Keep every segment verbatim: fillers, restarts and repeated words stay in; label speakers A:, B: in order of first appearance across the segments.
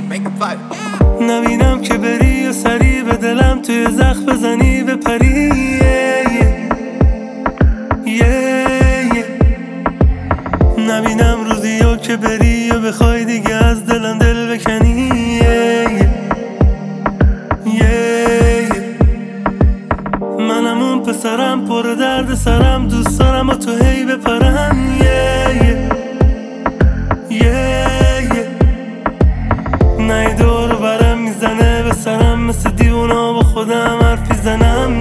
A: نبینم که بری و سری به دلم توی زخم بزنی به پری نبینم روزی ها که بری و بخوای دیگه از دلم دل بکنی منم اون پسرم پر درد سرم، دوست دارم با تو هی بپرم نه دور برم میزنه به سرم، مثل دیونا با خودم حرفی زنم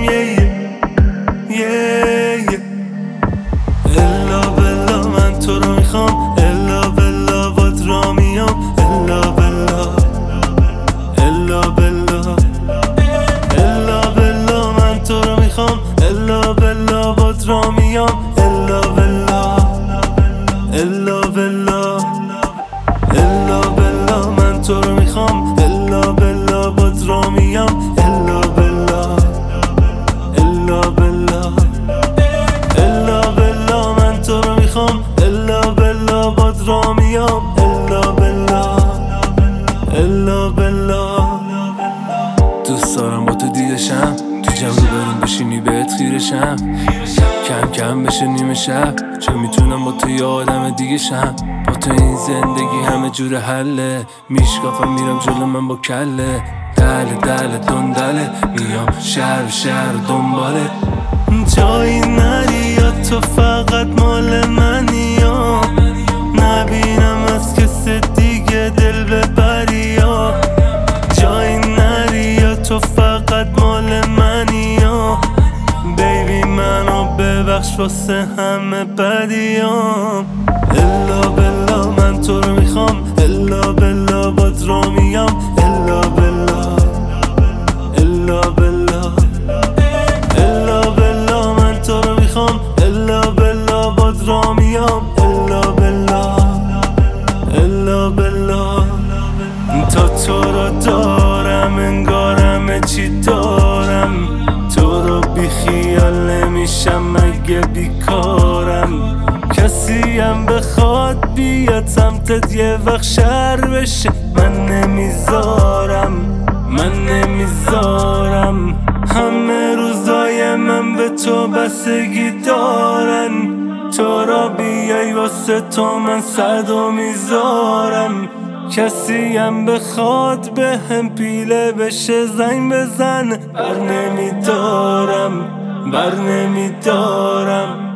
A: الا بلا من تو رو میخوام، الا بلا باد را میام، الا بلا الا بلا الا بلا من تو رو میخوام، الا بلا باد را میام، الا بلا الا بلا الا بلا من تو رو میخوام، الا بلا باد را میام، الا بلا الا بلا الا بلا من تو رو میخوام، الا بلا باد را میام، الا بلا الا بلا دوست دارم با تو دیدشم، تو جمع رو بریم بشینی بهت خیرشم، کم کم بشه نیمه شب، چه میتونم با تو یه آدم دیگه شم، با تو این زندگی همه جور حله، میشکافم میرم جلو من با کله، دله دله دندله میام شهر و شهر دنباله، جایی نری یا تو فقط مال منی یا نبینم از کس دیگه دل ببری یا جایی نری یا تو فقط مال منی یا بیبی منو ببخش واسه همه بدیام، الا بلا من تو رو میخوام، الا بلا باد را میام، الا بلا الا بلا الا بلا من تو رو میخوام، الا بلا باد را میام، الا بلا الا بلا تا تو رو دارم انگارم چی دارم، تو رو بی خیال نمیشم مگه بیکارم، کسی هم بخواد بیاد سمتت یه وقت شر بشه، من نمیذارم من نمیذارم همه روزای من به تو بستگی دارن، تو را بیای واسه تو من صدو میذارم، کسی هم بخواد به هم پیله بشه زنگ بزن، بر نمیدارم بر نمیدارم